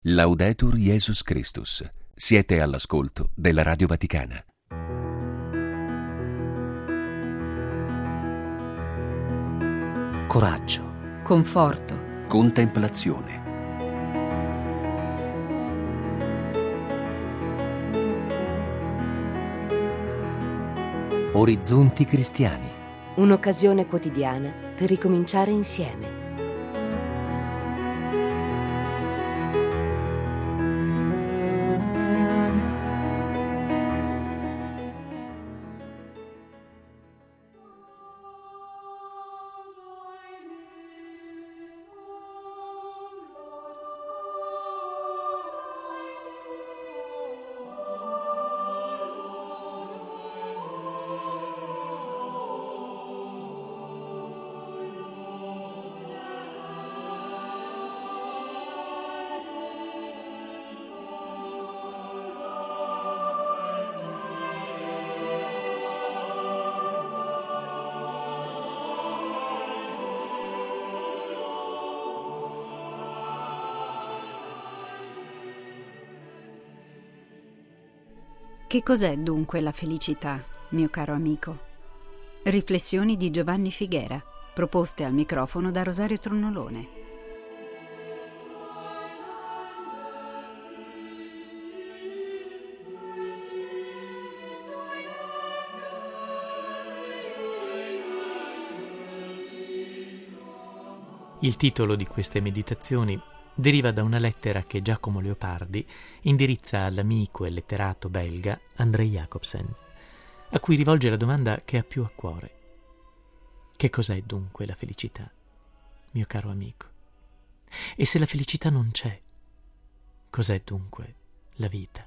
Laudetur Jesus Christus. Siete all'ascolto della Radio Vaticana. Coraggio, conforto, Contemplazione. orizzonti cristiani. Un'occasione quotidiana per ricominciare insieme. Che cos'è dunque la felicità, mio caro amico? Riflessioni di Giovanni Figuera, proposte al microfono da Rosario Tronnolone. Il titolo di queste meditazioni deriva da una lettera che Giacomo Leopardi indirizza all'amico e letterato belga André Jacobsen, a cui rivolge la domanda che ha più a cuore. Che cos'è dunque la felicità, mio caro amico? E se la felicità non c'è, cos'è dunque la vita?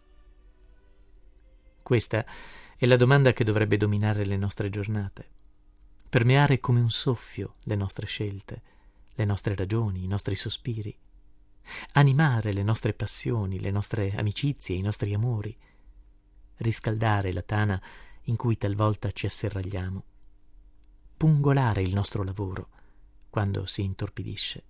Questa è la domanda che dovrebbe dominare le nostre giornate, permeare come un soffio le nostre scelte, le nostre ragioni, i nostri sospiri, animare le nostre passioni, le nostre amicizie, i nostri amori, riscaldare la tana in cui talvolta ci asserragliamo, pungolare il nostro lavoro quando si intorpidisce.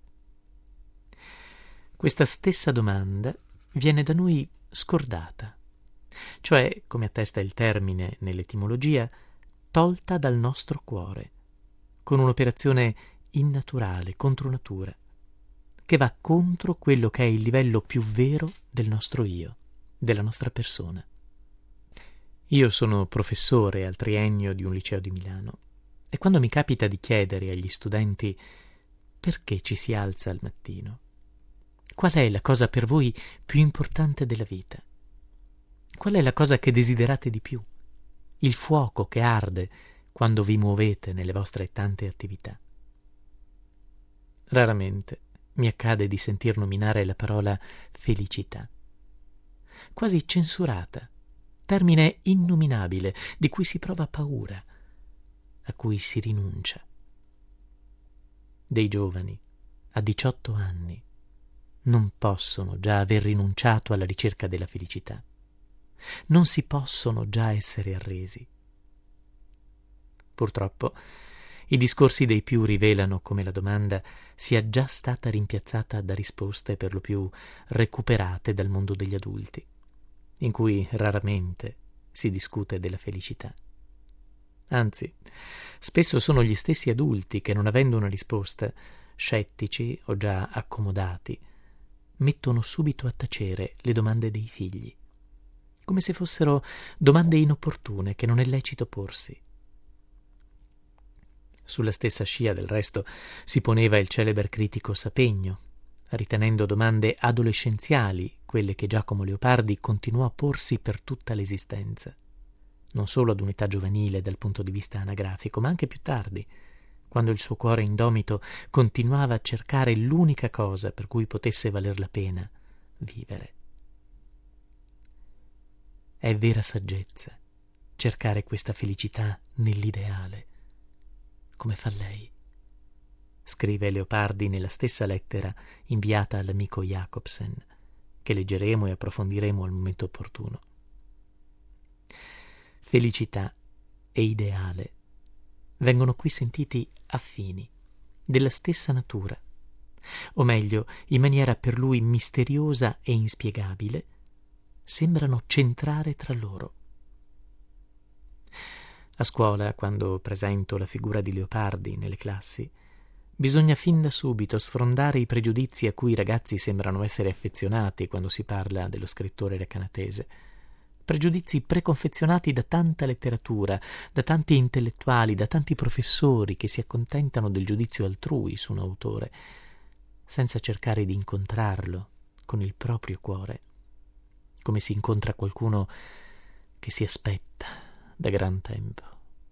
Questa stessa domanda viene da noi scordata, cioè, come attesta il termine nell'etimologia, tolta dal nostro cuore, con un'operazione innaturale, contro natura, che va contro quello che è il livello più vero del nostro io, della nostra persona. Io sono professore al triennio di un liceo di Milano e quando mi capita di chiedere agli studenti perché ci si alza al mattino, qual è la cosa per voi più importante della vita, qual è la cosa che desiderate di più, il fuoco che arde quando vi muovete nelle vostre tante attività, raramente mi accade di sentir nominare la parola felicità, quasi censurata, termine innominabile di cui si prova paura, a cui si rinuncia. Dei giovani a 18 anni non possono già aver rinunciato alla ricerca della felicità, non si possono già essere arresi. Purtroppo i discorsi dei più rivelano come la domanda sia già stata rimpiazzata da risposte per lo più recuperate dal mondo degli adulti, in cui raramente si discute della felicità. Anzi, spesso sono gli stessi adulti che, non avendo una risposta, scettici o già accomodati, mettono subito a tacere le domande dei figli, come se fossero domande inopportune che non è lecito porsi. Sulla stessa scia, del resto, si poneva il celebre critico Sapegno, ritenendo domande adolescenziali quelle che Giacomo Leopardi continuò a porsi per tutta l'esistenza, non solo ad un'età giovanile dal punto di vista anagrafico, ma anche più tardi, quando il suo cuore indomito continuava a cercare l'unica cosa per cui potesse valer la pena vivere. È vera saggezza cercare questa felicità nell'ideale, come fa lei, scrive Leopardi nella stessa lettera inviata all'amico Jacobsen, che leggeremo e approfondiremo al momento opportuno. Felicità e ideale vengono qui sentiti affini, della stessa natura, o meglio, in maniera per lui misteriosa e inspiegabile, sembrano centrare tra loro. A scuola, quando presento la figura di Leopardi nelle classi, bisogna fin da subito sfrondare i pregiudizi a cui i ragazzi sembrano essere affezionati quando si parla dello scrittore recanatese. Pregiudizi preconfezionati da tanta letteratura, da tanti intellettuali, da tanti professori che si accontentano del giudizio altrui su un autore, senza cercare di incontrarlo con il proprio cuore, come si incontra qualcuno che si aspetta da gran tempo.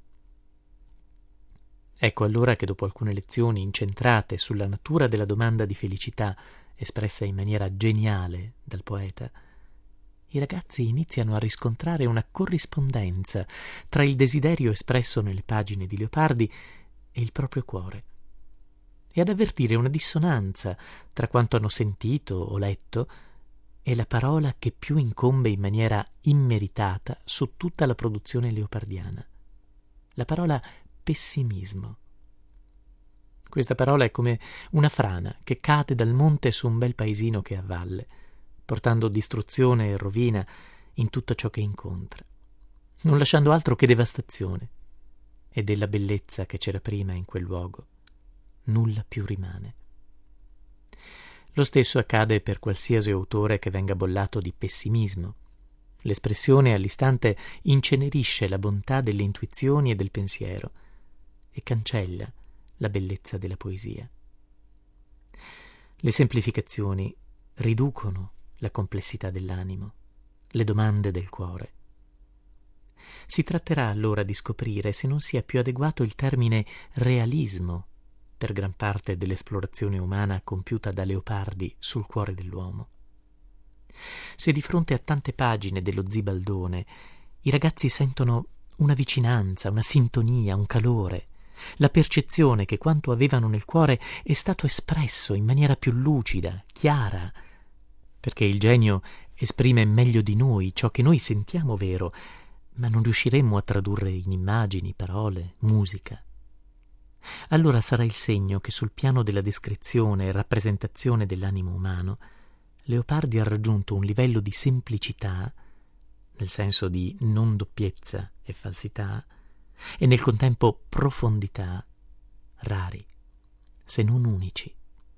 Ecco allora che dopo alcune lezioni incentrate sulla natura della domanda di felicità espressa in maniera geniale dal poeta, i ragazzi iniziano a riscontrare una corrispondenza tra il desiderio espresso nelle pagine di Leopardi e il proprio cuore, e ad avvertire una dissonanza tra quanto hanno sentito o letto e la parola che più incombe in maniera immeritata su tutta la produzione leopardiana: la parola pessimismo. Questa parola è come una frana che cade dal monte su un bel paesino che è a valle, portando distruzione e rovina in tutto ciò che incontra, non lasciando altro che devastazione, e della bellezza che c'era prima in quel luogo nulla più rimane. Lo stesso accade per qualsiasi autore che venga bollato di pessimismo. L'espressione all'istante incenerisce la bontà delle intuizioni e del pensiero e cancella la bellezza della poesia. Le semplificazioni riducono la complessità dell'animo, le domande del cuore. Si tratterà allora di scoprire se non sia più adeguato il termine realismo per gran parte dell'esplorazione umana compiuta da Leopardi sul cuore dell'uomo. Se di fronte a tante pagine dello Zibaldone i ragazzi sentono una vicinanza, una sintonia, un calore, la percezione che quanto avevano nel cuore è stato espresso in maniera più lucida, chiara, perché il genio esprime meglio di noi ciò che noi sentiamo vero, ma non riusciremmo a tradurre in immagini, parole, musica. Allora sarà il segno che sul piano della descrizione e rappresentazione dell'animo umano Leopardi ha raggiunto un livello di semplicità, nel senso di non doppiezza e falsità, e nel contempo profondità, rari, se non unici.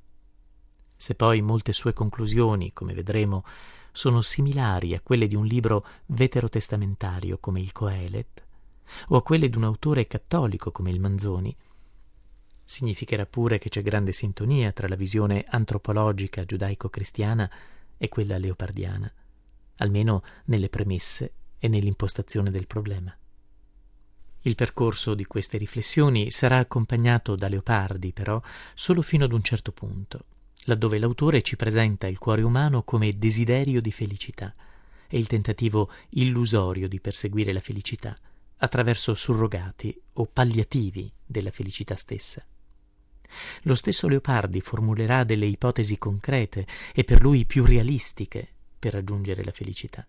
Se poi molte sue conclusioni, come vedremo, sono similari a quelle di un libro veterotestamentario come il Coelet, o a quelle di un autore cattolico come il Manzoni, significherà pure che c'è grande sintonia tra la visione antropologica giudaico-cristiana e quella leopardiana, almeno nelle premesse e nell'impostazione del problema. Il percorso di queste riflessioni sarà accompagnato da Leopardi, però, solo fino ad un certo punto, laddove l'autore ci presenta il cuore umano come desiderio di felicità e il tentativo illusorio di perseguire la felicità attraverso surrogati o palliativi della felicità stessa. Lo stesso Leopardi formulerà delle ipotesi concrete e per lui più realistiche per raggiungere la felicità.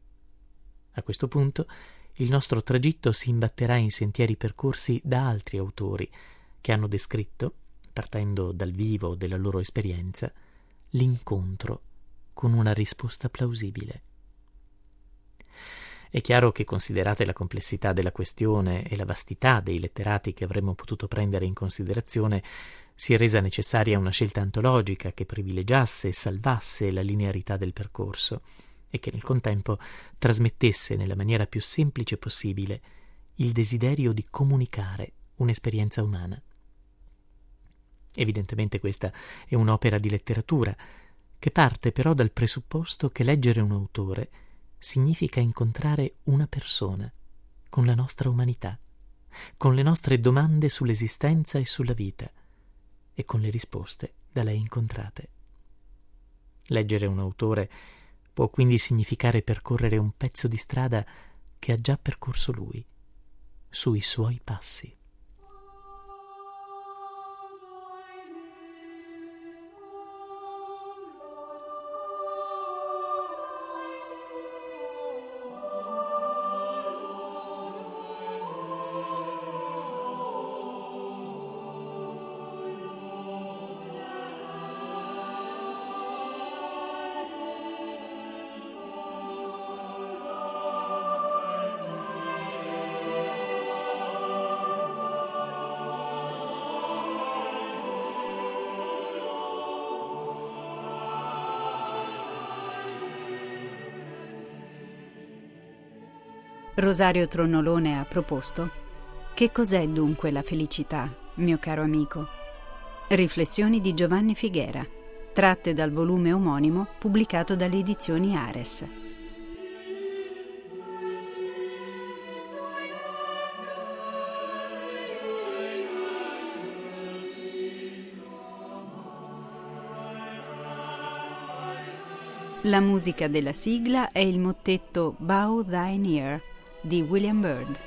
A questo punto il nostro tragitto si imbatterà in sentieri percorsi da altri autori che hanno descritto, partendo dal vivo della loro esperienza, l'incontro con una risposta plausibile. È chiaro che, considerate la complessità della questione e la vastità dei letterati che avremmo potuto prendere in considerazione, si è resa necessaria una scelta antologica che privilegiasse e salvasse la linearità del percorso e che nel contempo trasmettesse nella maniera più semplice possibile il desiderio di comunicare un'esperienza umana. Evidentemente questa è un'opera di letteratura che parte però dal presupposto che leggere un autore significa incontrare una persona con la nostra umanità, con le nostre domande sull'esistenza e sulla vita e con le risposte da lei incontrate. Leggere un autore può quindi significare percorrere un pezzo di strada che ha già percorso lui, sui suoi passi. Rosario Tronnolone ha proposto Che cos'è dunque la felicità, mio caro amico? Riflessioni di Giovanni Figuera, tratte dal volume omonimo pubblicato dalle edizioni Ares. La musica della sigla è il mottetto Bow Thine Ear di William Byrd.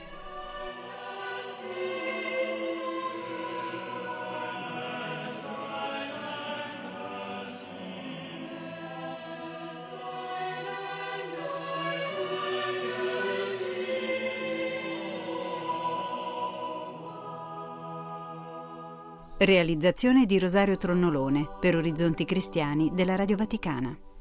Realizzazione di Rosario Tronnolone per Orizzonti Cristiani della Radio Vaticana.